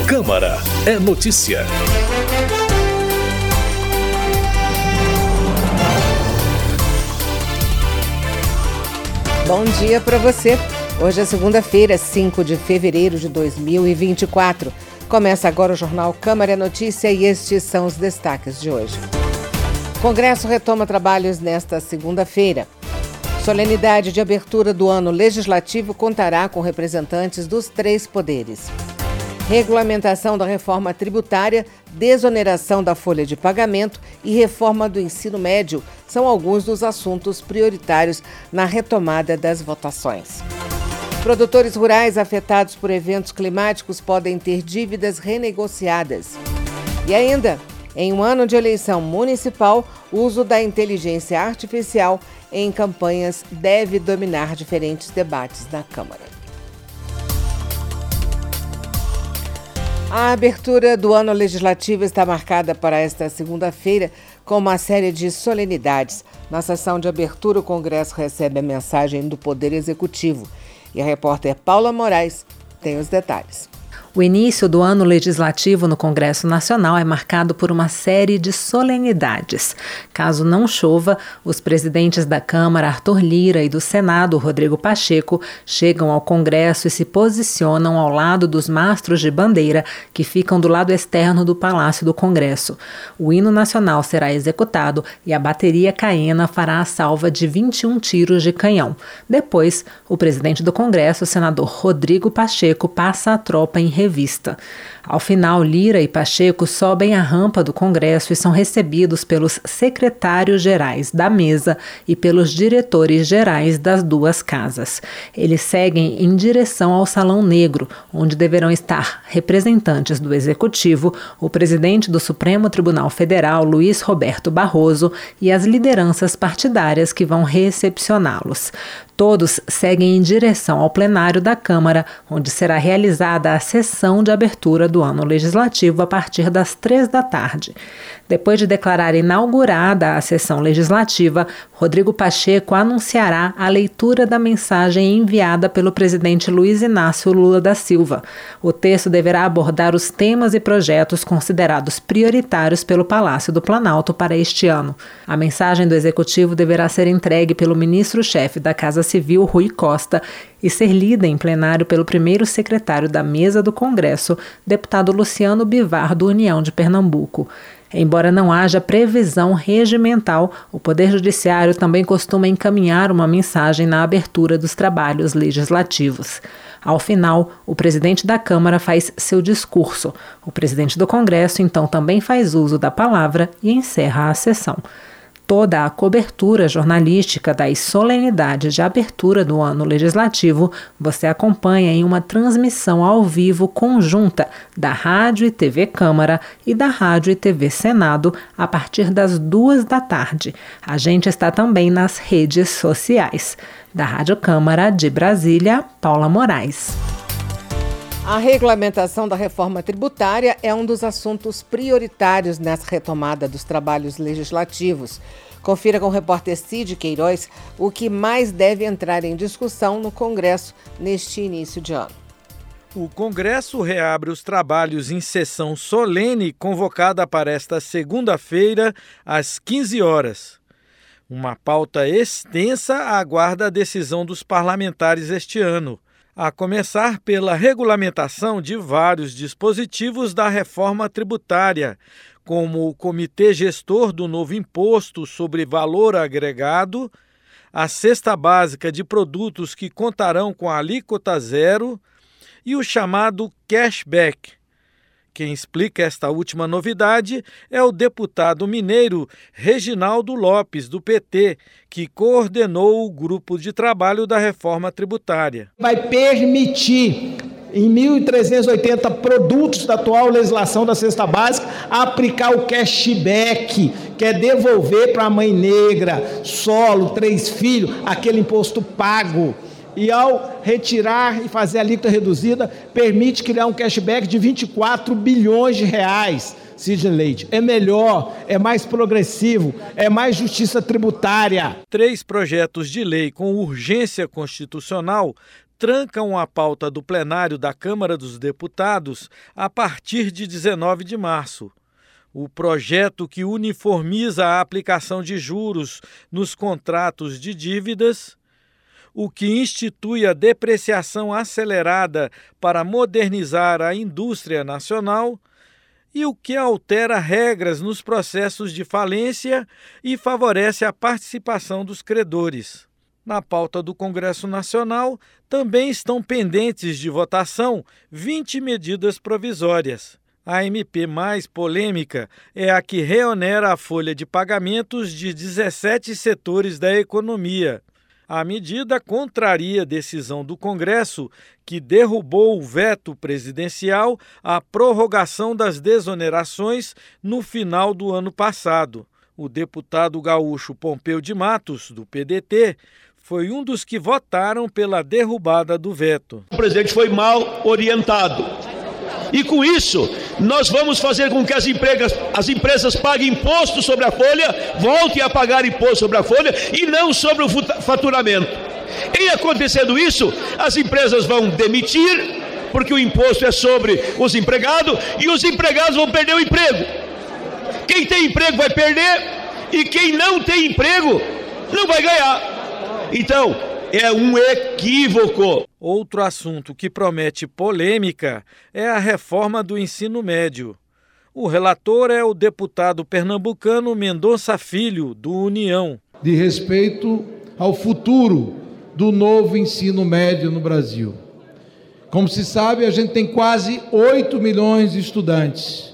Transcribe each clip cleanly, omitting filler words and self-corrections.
Câmara é notícia. Bom dia para você. Hoje é segunda-feira, 5 de fevereiro de 2024. Começa agora o Jornal Câmara é Notícia e estes são os destaques de hoje. O Congresso retoma trabalhos nesta segunda-feira. Solenidade de abertura do ano legislativo contará com representantes dos 3 poderes. Regulamentação da reforma tributária, desoneração da folha de pagamento e reforma do ensino médio são alguns dos assuntos prioritários na retomada das votações. Produtores rurais afetados por eventos climáticos podem ter dívidas renegociadas. E ainda, em um ano de eleição municipal, o uso da inteligência artificial em campanhas deve dominar diferentes debates na Câmara. A abertura do ano legislativo está marcada para esta segunda-feira com uma série de solenidades. Na sessão de abertura, o Congresso recebe a mensagem do Poder Executivo. E a repórter Paula Moraes tem os detalhes. O início do ano legislativo no Congresso Nacional é marcado por uma série de solenidades. Caso não chova, os presidentes da Câmara, Arthur Lira, e do Senado, Rodrigo Pacheco, chegam ao Congresso e se posicionam ao lado dos mastros de bandeira que ficam do lado externo do Palácio do Congresso. O hino nacional será executado e a bateria caena fará a salva de 21 tiros de canhão. Depois, o presidente do Congresso, o senador Rodrigo Pacheco, passa a tropa em revista. Ao final, Lira e Pacheco sobem a rampa do Congresso e são recebidos pelos secretários-gerais da mesa e pelos diretores-gerais das duas casas. Eles seguem em direção ao Salão Negro, onde deverão estar representantes do Executivo, o presidente do Supremo Tribunal Federal, Luiz Roberto Barroso, e as lideranças partidárias que vão recepcioná-los. Todos seguem em direção ao plenário da Câmara, onde será realizada a sessão de abertura do ano legislativo a partir das 15h. Depois de declarar inaugurada a sessão legislativa, Rodrigo Pacheco anunciará a leitura da mensagem enviada pelo presidente Luiz Inácio Lula da Silva. O texto deverá abordar os temas e projetos considerados prioritários pelo Palácio do Planalto para este ano. A mensagem do Executivo deverá ser entregue pelo ministro-chefe da Casa Civil, Rui Costa, e ser lida em plenário pelo primeiro secretário da Mesa do Congresso, deputado Luciano Bivar, do União de Pernambuco. Embora não haja previsão regimental, o Poder Judiciário também costuma encaminhar uma mensagem na abertura dos trabalhos legislativos. Ao final, o presidente da Câmara faz seu discurso. O presidente do Congresso, então, também faz uso da palavra e encerra a sessão. Toda a cobertura jornalística das solenidades de abertura do ano legislativo você acompanha em uma transmissão ao vivo conjunta da Rádio e TV Câmara e da Rádio e TV Senado a partir das 14h. A gente está também nas redes sociais. Da Rádio Câmara de Brasília, Paula Moraes. A regulamentação da reforma tributária é um dos assuntos prioritários nessa retomada dos trabalhos legislativos. Confira com o repórter Cid Queiroz o que mais deve entrar em discussão no Congresso neste início de ano. O Congresso reabre os trabalhos em sessão solene convocada para esta segunda-feira, às 15h. Uma pauta extensa aguarda a decisão dos parlamentares este ano, a começar pela regulamentação de vários dispositivos da reforma tributária, como o Comitê Gestor do novo Imposto sobre Valor Agregado, a cesta básica de produtos que contarão com a alíquota zero e o chamado cashback. Quem explica esta última novidade é o deputado mineiro Reginaldo Lopes, do PT, que coordenou o grupo de trabalho da reforma tributária. Vai permitir, em 1.380 produtos da atual legislação da cesta básica, aplicar o cashback, que é devolver para a mãe negra, solo, 3 filhos, aquele imposto pago. E ao retirar e fazer a alíquota reduzida, permite criar um cashback de 24 bilhões de reais. Sidney Leite, é melhor, é mais progressivo, é mais justiça tributária. 3 projetos de lei com urgência constitucional trancam a pauta do plenário da Câmara dos Deputados a partir de 19 de março. O projeto que uniformiza a aplicação de juros nos contratos de dívidas, o que institui a depreciação acelerada para modernizar a indústria nacional e o que altera regras nos processos de falência e favorece a participação dos credores. Na pauta do Congresso Nacional também estão pendentes de votação 20 medidas provisórias. A MP mais polêmica é a que reonera a folha de pagamentos de 17 setores da economia. A medida contraria a decisão do Congresso, que derrubou o veto presidencial à prorrogação das desonerações no final do ano passado. O deputado gaúcho Pompeu de Matos, do PDT, foi um dos que votaram pela derrubada do veto. O presidente foi mal orientado. E com isso, nós vamos fazer com que as empresas paguem imposto sobre a folha, voltem a pagar imposto sobre a folha e não sobre o faturamento. Em acontecendo isso, as empresas vão demitir, porque o imposto é sobre os empregados, e os empregados vão perder o emprego. Quem tem emprego vai perder, e quem não tem emprego não vai ganhar. Então, é um equívoco. Outro assunto que promete polêmica é a reforma do ensino médio. O relator é o deputado pernambucano Mendonça Filho, do União. De respeito ao futuro do novo ensino médio no Brasil. Como se sabe, a gente tem quase 8 milhões de estudantes.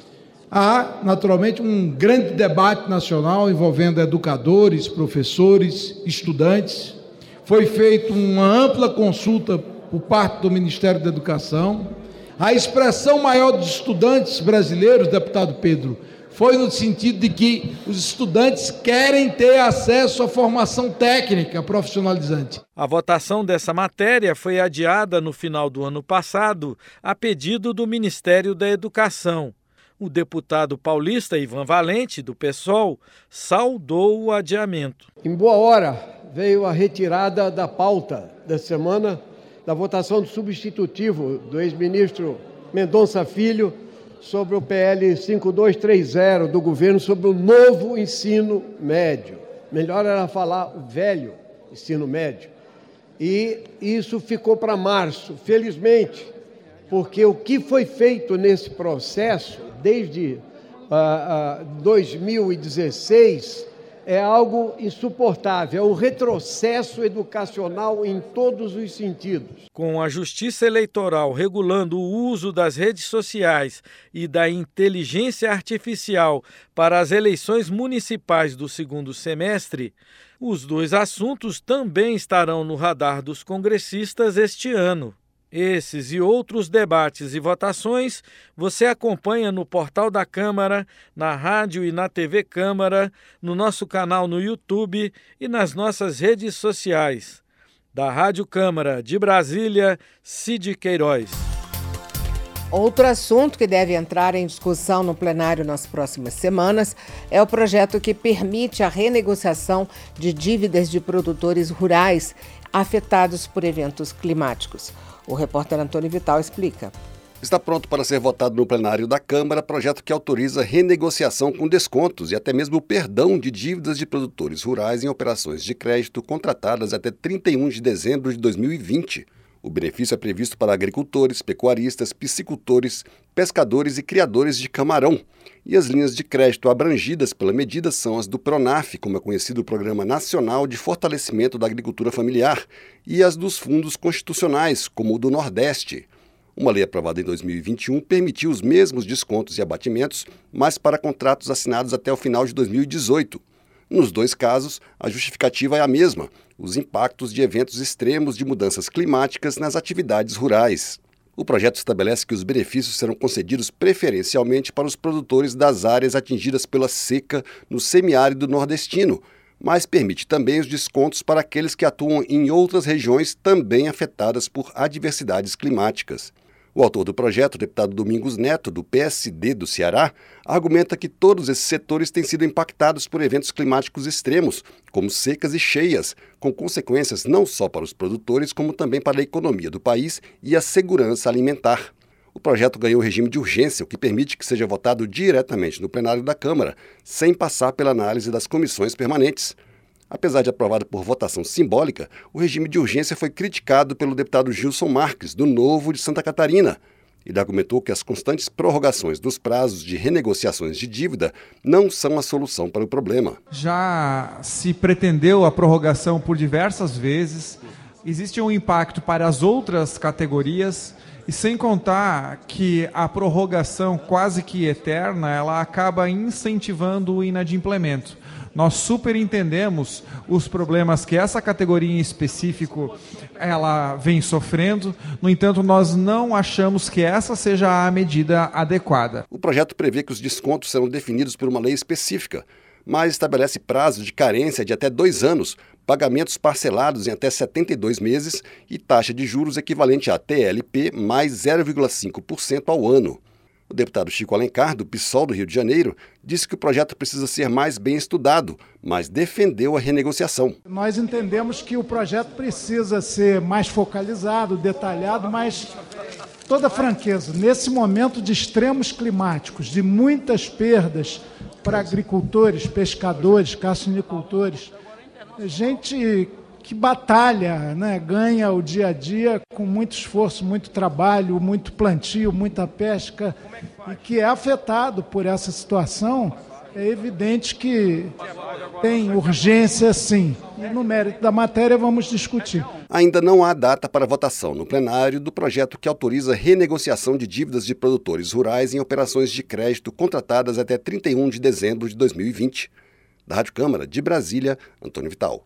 Há, naturalmente, um grande debate nacional envolvendo educadores, professores, estudantes. Foi feita uma ampla consulta por parte do Ministério da Educação. A expressão maior dos estudantes brasileiros, deputado Pedro, foi no sentido de que os estudantes querem ter acesso à formação técnica profissionalizante. A votação dessa matéria foi adiada no final do ano passado, a pedido do Ministério da Educação. O deputado paulista Ivan Valente, do PSOL, saudou o adiamento. Em boa hora veio a retirada da pauta da semana da votação do substitutivo do ex-ministro Mendonça Filho sobre o PL 5230 do governo sobre o novo ensino médio. Melhor era falar o velho ensino médio. E isso ficou para março, felizmente, porque o que foi feito nesse processo desde 2016 é algo insuportável, é um retrocesso educacional em todos os sentidos. Com a Justiça Eleitoral regulando o uso das redes sociais e da inteligência artificial para as eleições municipais do segundo semestre, os dois assuntos também estarão no radar dos congressistas este ano. Esses e outros debates e votações você acompanha no portal da Câmara, na rádio e na TV Câmara, no nosso canal no YouTube e nas nossas redes sociais. Da Rádio Câmara de Brasília, Cid Queiroz. Outro assunto que deve entrar em discussão no plenário nas próximas semanas é o projeto que permite a renegociação de dívidas de produtores rurais afetados por eventos climáticos. O repórter Antônio Vital explica. Está pronto para ser votado no plenário da Câmara projeto que autoriza renegociação com descontos e até mesmo o perdão de dívidas de produtores rurais em operações de crédito contratadas até 31 de dezembro de 2020. O benefício é previsto para agricultores, pecuaristas, piscicultores, pescadores e criadores de camarão. E as linhas de crédito abrangidas pela medida são as do PRONAF, como é conhecido o Programa Nacional de Fortalecimento da Agricultura Familiar, e as dos fundos constitucionais, como o do Nordeste. Uma lei aprovada em 2021 permitiu os mesmos descontos e abatimentos, mas para contratos assinados até o final de 2018. Nos dois casos, a justificativa é a mesma: os impactos de eventos extremos de mudanças climáticas nas atividades rurais. O projeto estabelece que os benefícios serão concedidos preferencialmente para os produtores das áreas atingidas pela seca no semiárido nordestino, mas permite também os descontos para aqueles que atuam em outras regiões também afetadas por adversidades climáticas. O autor do projeto, o deputado Domingos Neto, do PSD do Ceará, argumenta que todos esses setores têm sido impactados por eventos climáticos extremos, como secas e cheias, com consequências não só para os produtores, como também para a economia do país e a segurança alimentar. O projeto ganhou regime de urgência, o que permite que seja votado diretamente no plenário da Câmara, sem passar pela análise das comissões permanentes. Apesar de aprovado por votação simbólica, o regime de urgência foi criticado pelo deputado Gilson Marques, do Novo de Santa Catarina. Ele argumentou que as constantes prorrogações dos prazos de renegociações de dívida não são a solução para o problema. Já se pretendeu a prorrogação por diversas vezes, existe um impacto para as outras categorias, e sem contar que a prorrogação quase que eterna, ela acaba incentivando o inadimplemento. Nós super entendemos os problemas que essa categoria em específico ela vem sofrendo, no entanto, nós não achamos que essa seja a medida adequada. O projeto prevê que os descontos serão definidos por uma lei específica, mas estabelece prazos de carência de até 2 anos, pagamentos parcelados em até 72 meses e taxa de juros equivalente a TLP mais 0,5% ao ano. O deputado Chico Alencar, do PSOL do Rio de Janeiro, disse que o projeto precisa ser mais bem estudado, mas defendeu a renegociação. Nós entendemos que o projeto precisa ser mais focalizado, detalhado, mas toda franqueza, nesse momento de extremos climáticos, de muitas perdas para agricultores, pescadores, caçanicultores, gente que batalha, né, ganha o dia a dia com muito esforço, muito trabalho, muito plantio, muita pesca, e que é afetado por essa situação, é evidente que tem urgência sim. E no mérito da matéria vamos discutir. Ainda não há data para votação no plenário do projeto que autoriza renegociação de dívidas de produtores rurais em operações de crédito contratadas até 31 de dezembro de 2020. Da Rádio Câmara, de Brasília, Antônio Vital.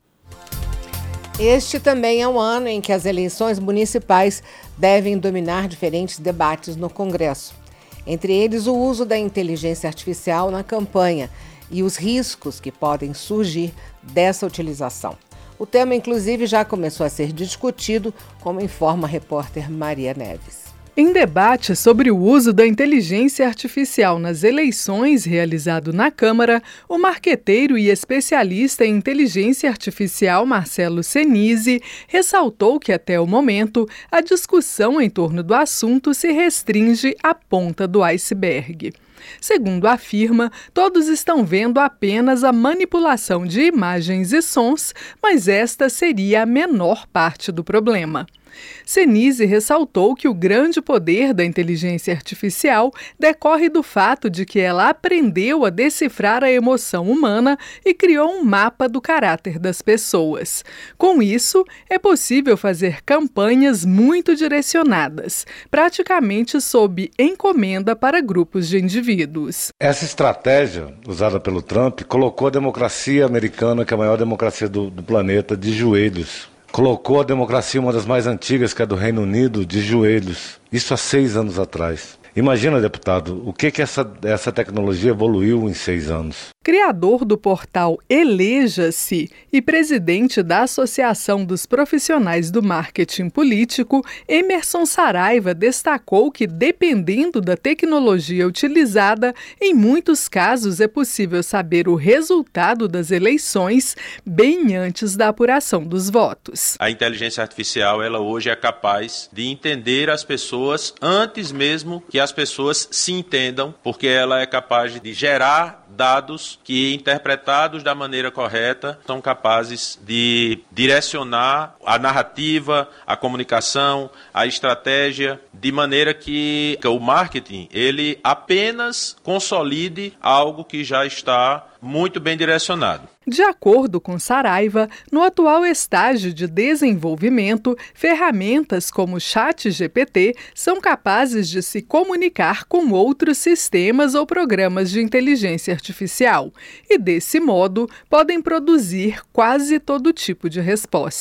Este também é um ano em que as eleições municipais devem dominar diferentes debates no Congresso. Entre eles, o uso da inteligência artificial na campanha e os riscos que podem surgir dessa utilização. O tema, inclusive, já começou a ser discutido, como informa a repórter Maria Neves. Em debate sobre o uso da inteligência artificial nas eleições realizado na Câmara, o marqueteiro e especialista em inteligência artificial Marcelo Senise ressaltou que, até o momento, a discussão em torno do assunto se restringe à ponta do iceberg. Segundo afirma, todos estão vendo apenas a manipulação de imagens e sons, mas esta seria a menor parte do problema. Senise ressaltou que o grande poder da inteligência artificial decorre do fato de que ela aprendeu a decifrar a emoção humana e criou um mapa do caráter das pessoas. Com isso, é possível fazer campanhas muito direcionadas, praticamente sob encomenda para grupos de indivíduos. Essa estratégia usada pelo Trump colocou a democracia americana, que é a maior democracia do planeta, de joelhos. Colocou a democracia, uma das mais antigas, que é do Reino Unido, de joelhos. Isso há 6 anos atrás. Imagina, deputado, o que essa tecnologia evoluiu em 6 anos. Criador do portal Eleja-se e presidente da Associação dos Profissionais do Marketing Político, Emerson Saraiva destacou que, dependendo da tecnologia utilizada, em muitos casos é possível saber o resultado das eleições bem antes da apuração dos votos. A inteligência artificial, ela hoje é capaz de entender as pessoas antes mesmo que as pessoas se entendam, porque ela é capaz de gerar dados que, interpretados da maneira correta, são capazes de direcionar a narrativa, a comunicação, a estratégia, de maneira que o marketing ele apenas consolide algo que já está muito bem direcionado. De acordo com Saraiva, no atual estágio de desenvolvimento, ferramentas como o ChatGPT são capazes de se comunicar com outros sistemas ou programas de inteligência artificial e, desse modo, podem produzir quase todo tipo de resposta.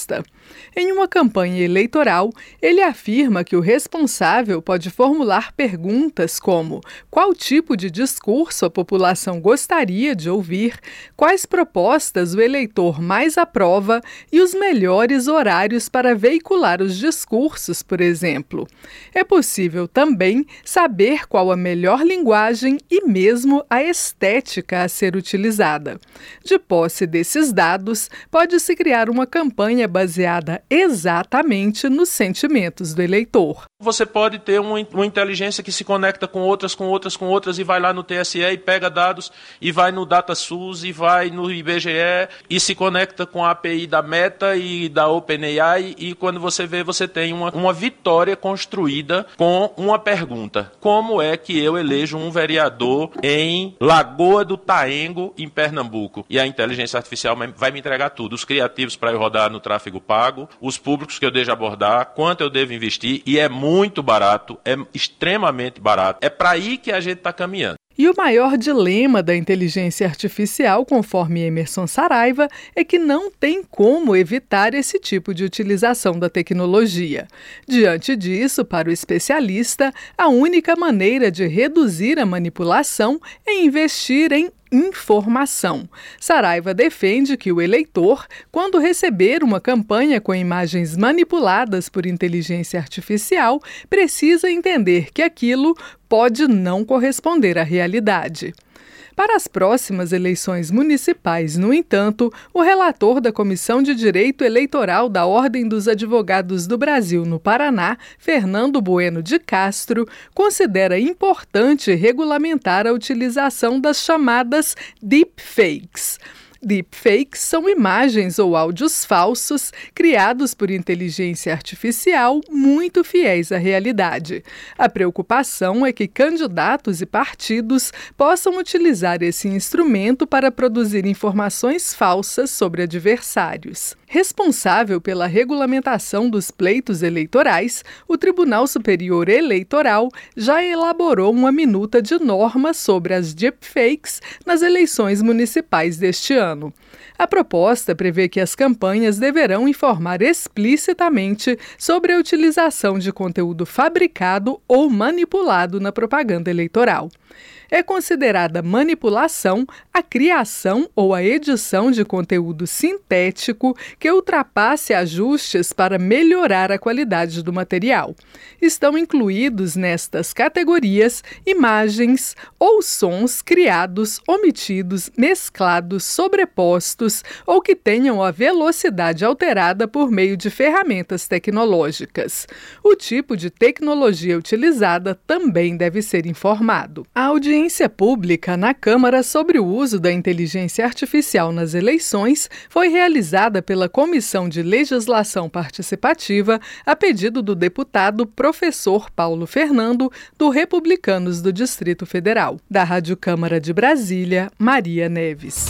Em uma campanha eleitoral, ele afirma que o responsável pode formular perguntas como: qual tipo de discurso a população gostaria de ouvir, quais propostas o eleitor mais aprova e os melhores horários para veicular os discursos, por exemplo. É possível também saber qual a melhor linguagem e mesmo a estética a ser utilizada. De posse desses dados, pode-se criar uma campanha baseada exatamente nos sentimentos do eleitor. Você pode ter uma inteligência que se conecta com outras e vai lá no TSE e pega dados e vai no DataSUS e vai no IBGE e se conecta com a API da Meta e da OpenAI e quando você vê, você tem uma vitória construída com uma pergunta: como é que eu elejo um vereador em Lagoa do Taengo, em Pernambuco? E a inteligência artificial vai me entregar tudo, os criativos para eu rodar no tráfego pago, os públicos que eu devo abordar, quanto eu devo investir, e é muito barato, é extremamente barato. É para aí que a gente está caminhando. E o maior dilema da inteligência artificial, conforme Emerson Saraiva, é que não tem como evitar esse tipo de utilização da tecnologia. Diante disso, para o especialista, a única maneira de reduzir a manipulação é investir em informação. Saraiva defende que o eleitor, quando receber uma campanha com imagens manipuladas por inteligência artificial, precisa entender que aquilo pode não corresponder à realidade. Para as próximas eleições municipais, no entanto, o relator da Comissão de Direito Eleitoral da Ordem dos Advogados do Brasil no Paraná, Fernando Bueno de Castro, considera importante regulamentar a utilização das chamadas deepfakes. Deepfakes são imagens ou áudios falsos criados por inteligência artificial muito fiéis à realidade. A preocupação é que candidatos e partidos possam utilizar esse instrumento para produzir informações falsas sobre adversários. Responsável pela regulamentação dos pleitos eleitorais, o Tribunal Superior Eleitoral já elaborou uma minuta de normas sobre as deepfakes nas eleições municipais deste ano. A proposta prevê que as campanhas deverão informar explicitamente sobre a utilização de conteúdo fabricado ou manipulado na propaganda eleitoral. É considerada manipulação a criação ou a edição de conteúdo sintético que ultrapasse ajustes para melhorar a qualidade do material. Estão incluídos nestas categorias imagens ou sons criados, omitidos, mesclados, sobrepostos ou que tenham a velocidade alterada por meio de ferramentas tecnológicas. O tipo de tecnologia utilizada também deve ser informado. A audiência pública na Câmara sobre o uso da inteligência artificial nas eleições foi realizada pela Comissão de Legislação Participativa a pedido do deputado professor Paulo Fernando, do Republicanos do Distrito Federal. Da Rádio Câmara de Brasília, Maria Neves.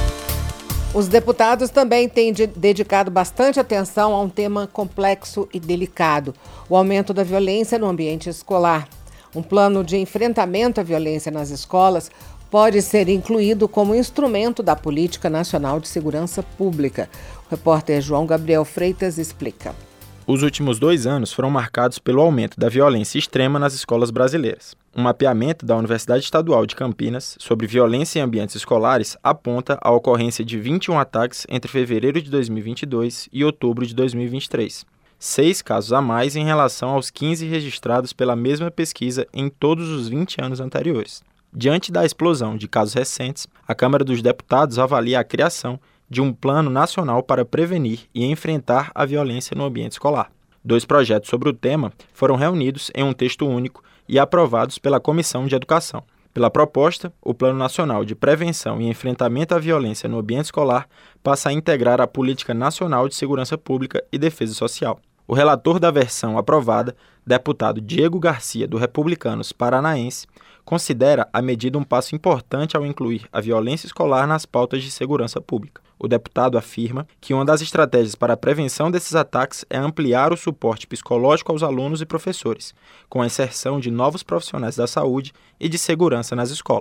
Os deputados também têm dedicado bastante atenção a um tema complexo e delicado: o aumento da violência no ambiente escolar. Um plano de enfrentamento à violência nas escolas pode ser incluído como instrumento da Política Nacional de Segurança Pública. O repórter João Gabriel Freitas explica. Os últimos 2 anos foram marcados pelo aumento da violência extrema nas escolas brasileiras. Um mapeamento da Universidade Estadual de Campinas sobre violência em ambientes escolares aponta a ocorrência de 21 ataques entre fevereiro de 2022 e outubro de 2023. 6 casos a mais em relação aos 15 registrados pela mesma pesquisa em todos os 20 anos anteriores. Diante da explosão de casos recentes, a Câmara dos Deputados avalia a criação de um plano nacional para prevenir e enfrentar a violência no ambiente escolar. 2 projetos sobre o tema foram reunidos em um texto único e aprovados pela Comissão de Educação. Pela proposta, o Plano Nacional de Prevenção e Enfrentamento à Violência no Ambiente Escolar passa a integrar a Política Nacional de Segurança Pública e Defesa Social. O relator da versão aprovada, deputado Diego Garcia, do Republicanos Paranaense, considera a medida um passo importante ao incluir a violência escolar nas pautas de segurança pública. O deputado afirma que uma das estratégias para a prevenção desses ataques é ampliar o suporte psicológico aos alunos e professores, com a inserção de novos profissionais da saúde e de segurança nas escolas.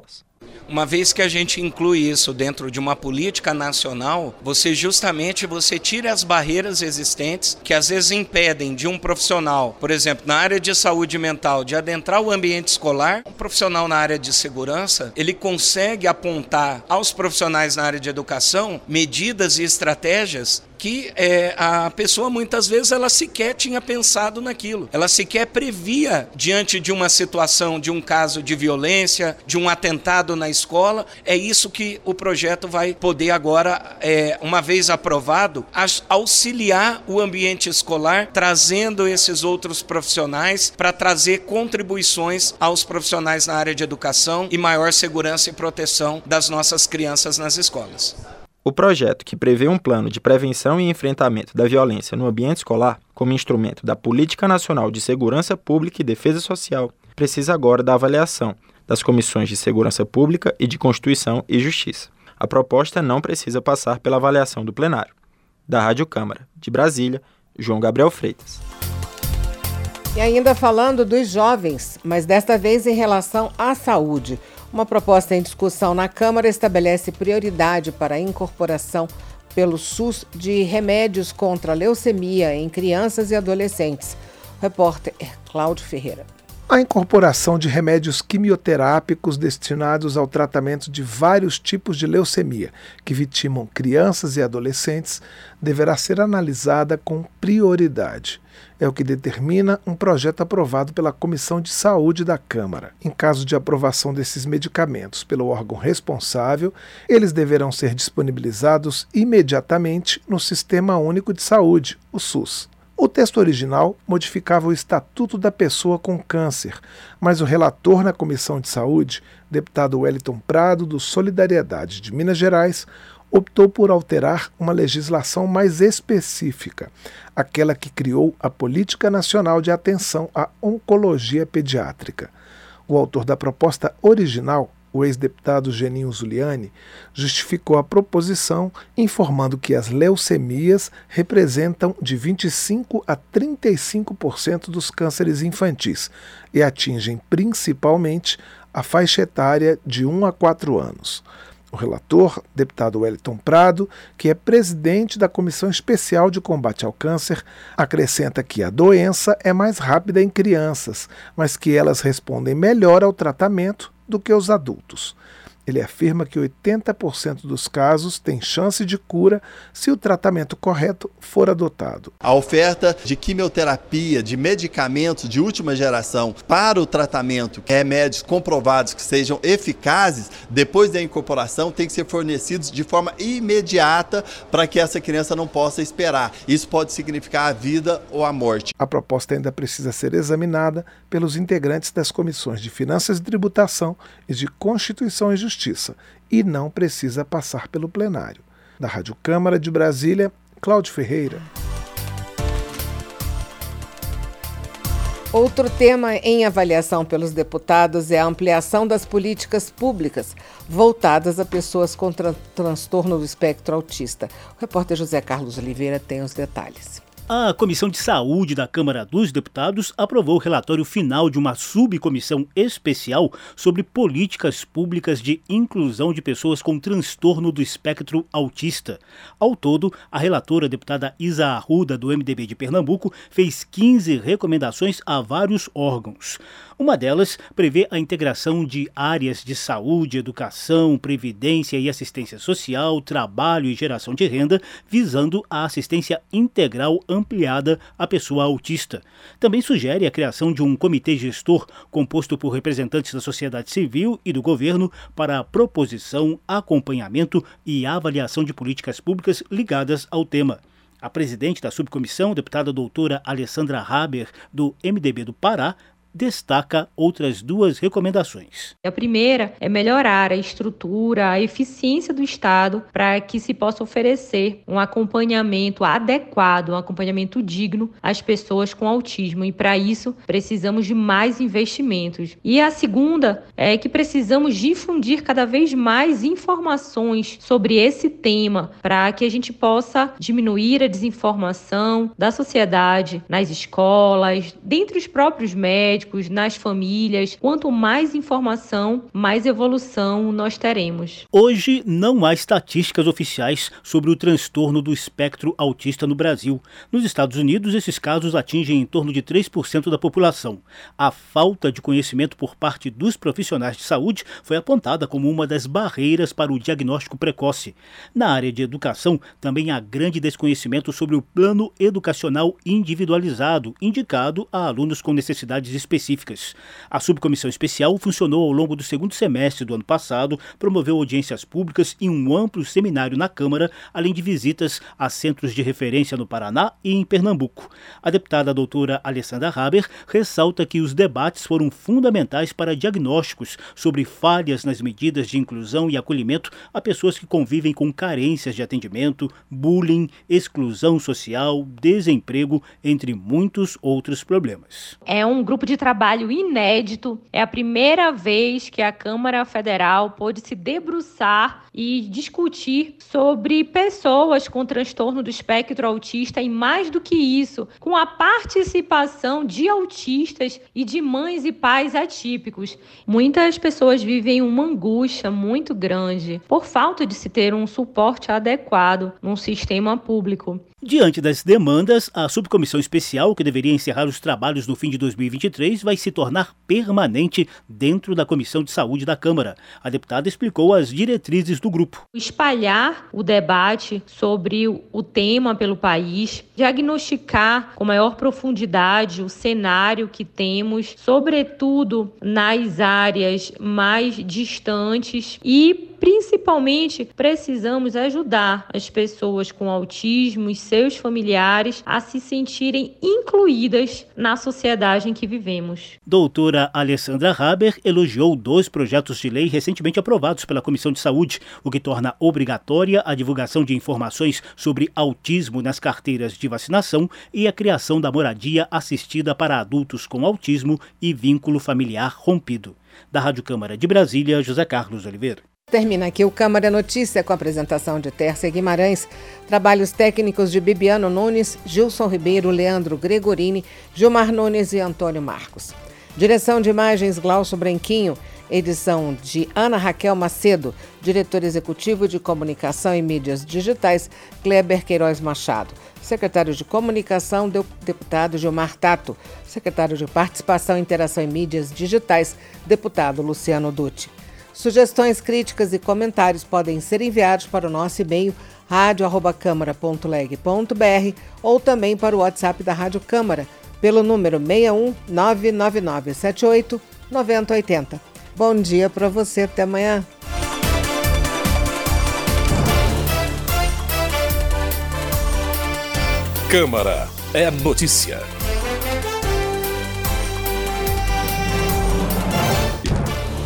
Uma vez que a gente inclui isso dentro de uma política nacional, você tira as barreiras existentes que às vezes impedem de um profissional, por exemplo, na área de saúde mental, de adentrar o ambiente escolar. Um profissional na área de segurança, ele consegue apontar aos profissionais na área de educação medidas e estratégias que a pessoa muitas vezes ela sequer tinha pensado naquilo. Ela sequer previa diante de uma situação, de um caso de violência, de um atentado na escola. É isso que o projeto vai poder agora, uma vez aprovado, auxiliar o ambiente escolar, trazendo esses outros profissionais para trazer contribuições aos profissionais na área de educação e maior segurança e proteção das nossas crianças nas escolas. O projeto, que prevê um plano de prevenção e enfrentamento da violência no ambiente escolar, como instrumento da Política Nacional de Segurança Pública e Defesa Social, precisa agora da avaliação das Comissões de Segurança Pública e de Constituição e Justiça. A proposta não precisa passar pela avaliação do plenário. Da Rádio Câmara, de Brasília, João Gabriel Freitas. E ainda falando dos jovens, mas desta vez em relação à saúde. Uma proposta em discussão na Câmara estabelece prioridade para a incorporação pelo SUS de remédios contra a leucemia em crianças e adolescentes. O repórter Cláudio Ferreira. A incorporação de remédios quimioterápicos destinados ao tratamento de vários tipos de leucemia, que vitimam crianças e adolescentes, deverá ser analisada com prioridade. É o que determina um projeto aprovado pela Comissão de Saúde da Câmara. Em caso de aprovação desses medicamentos pelo órgão responsável, eles deverão ser disponibilizados imediatamente no Sistema Único de Saúde, o SUS. O texto original modificava o Estatuto da Pessoa com Câncer, mas o relator na Comissão de Saúde, deputado Wellington Prado, do Solidariedade de Minas Gerais, optou por alterar uma legislação mais específica, aquela que criou a Política Nacional de Atenção à Oncologia Pediátrica. O autor da proposta original, o ex-deputado Geninho Zuliani, justificou a proposição informando que as leucemias representam de 25% a 35% dos cânceres infantis e atingem principalmente a faixa etária de 1 a 4 anos. O relator, deputado Wellington Prado, que é presidente da Comissão Especial de Combate ao Câncer, acrescenta que a doença é mais rápida em crianças, mas que elas respondem melhor ao tratamento do que os adultos. Ele afirma que 80% dos casos têm chance de cura se o tratamento correto for adotado. A oferta de quimioterapia, de medicamentos de última geração para o tratamento, remédios comprovados que sejam eficazes, depois da incorporação, tem que ser fornecidos de forma imediata para que essa criança não possa esperar. Isso pode significar a vida ou a morte. A proposta ainda precisa ser examinada pelos integrantes das comissões de Finanças e Tributação e de Constituição e Justiça e não precisa passar pelo plenário. Da Rádio Câmara de Brasília, Cláudio Ferreira. Outro tema em avaliação pelos deputados é a ampliação das políticas públicas voltadas a pessoas com transtorno do espectro autista. O repórter José Carlos Oliveira tem os detalhes. A Comissão de Saúde da Câmara dos Deputados aprovou o relatório final de uma subcomissão especial sobre políticas públicas de inclusão de pessoas com transtorno do espectro autista. Ao todo, a relatora, a deputada Isa Arruda, do MDB de Pernambuco, fez 15 recomendações a vários órgãos. Uma delas prevê a integração de áreas de saúde, educação, previdência e assistência social, trabalho e geração de renda, visando a assistência integral ampliada à pessoa autista. Também sugere a criação de um comitê gestor composto por representantes da sociedade civil e do governo para a proposição, acompanhamento e avaliação de políticas públicas ligadas ao tema. A presidente da subcomissão, deputada doutora Alessandra Haber, do MDB do Pará, destaca outras duas recomendações. A primeira é melhorar a estrutura, a eficiência do Estado para que se possa oferecer um acompanhamento adequado, um acompanhamento digno às pessoas com autismo, e para isso precisamos de mais investimentos. E a segunda é que precisamos difundir cada vez mais informações sobre esse tema para que a gente possa diminuir a desinformação da sociedade nas escolas, dentre os próprios médicos, médicos, nas famílias. Quanto mais informação, mais evolução nós teremos. Hoje não há estatísticas oficiais sobre o transtorno do espectro autista no Brasil. Nos Estados Unidos, esses casos atingem em torno de 3% da população. A falta de conhecimento por parte dos profissionais de saúde foi apontada como uma das barreiras para o diagnóstico precoce. Na área de educação, também há grande desconhecimento sobre o plano educacional individualizado, indicado a alunos com necessidades específicas. A subcomissão especial funcionou ao longo do segundo semestre do ano passado, promoveu audiências públicas e um amplo seminário na Câmara, além de visitas a centros de referência no Paraná e em Pernambuco. A deputada doutora Alessandra Haber ressalta que os debates foram fundamentais para diagnósticos sobre falhas nas medidas de inclusão e acolhimento a pessoas que convivem com carências de atendimento, bullying, exclusão social, desemprego, entre muitos outros problemas. É um grupo de trabalho inédito, é a primeira vez que a Câmara Federal pôde se debruçar e discutir sobre pessoas com transtorno do espectro autista e, mais do que isso, com a participação de autistas e de mães e pais atípicos. Muitas pessoas vivem uma angústia muito grande por falta de se ter um suporte adequado num sistema público. Diante das demandas, a subcomissão especial, que deveria encerrar os trabalhos no fim de 2023, vai se tornar permanente dentro da Comissão de Saúde da Câmara. A deputada explicou as diretrizes do grupo. Espalhar o debate sobre o tema pelo país, diagnosticar com maior profundidade o cenário que temos, sobretudo nas áreas mais distantes e, principalmente, precisamos ajudar as pessoas com autismo e seus familiares a se sentirem incluídas na sociedade em que vivemos. Doutora Alessandra Haber elogiou 2 projetos de lei recentemente aprovados pela Comissão de Saúde, o que torna obrigatória a divulgação de informações sobre autismo nas carteiras de vacinação e a criação da moradia assistida para adultos com autismo e vínculo familiar rompido. Da Rádio Câmara de Brasília, José Carlos Oliveira. Termina aqui o Câmara Notícia com a apresentação de Tércia Guimarães, trabalhos técnicos de Bibiano Nunes, Gilson Ribeiro, Leandro Gregorini, Gilmar Nunes e Antônio Marcos. Direção de imagens Glaucio Branquinho, edição de Ana Raquel Macedo, diretor executivo de comunicação e mídias digitais Kleber Queiroz Machado, secretário de comunicação deputado Gilmar Tato, secretário de participação, interação e mídias digitais deputado Luciano Dutti. Sugestões, críticas e comentários podem ser enviados para o nosso e-mail radio@câmara.leg.br ou também para o WhatsApp da Rádio Câmara, pelo número 61 99978 9080. Bom dia para você, até amanhã. Câmara é notícia.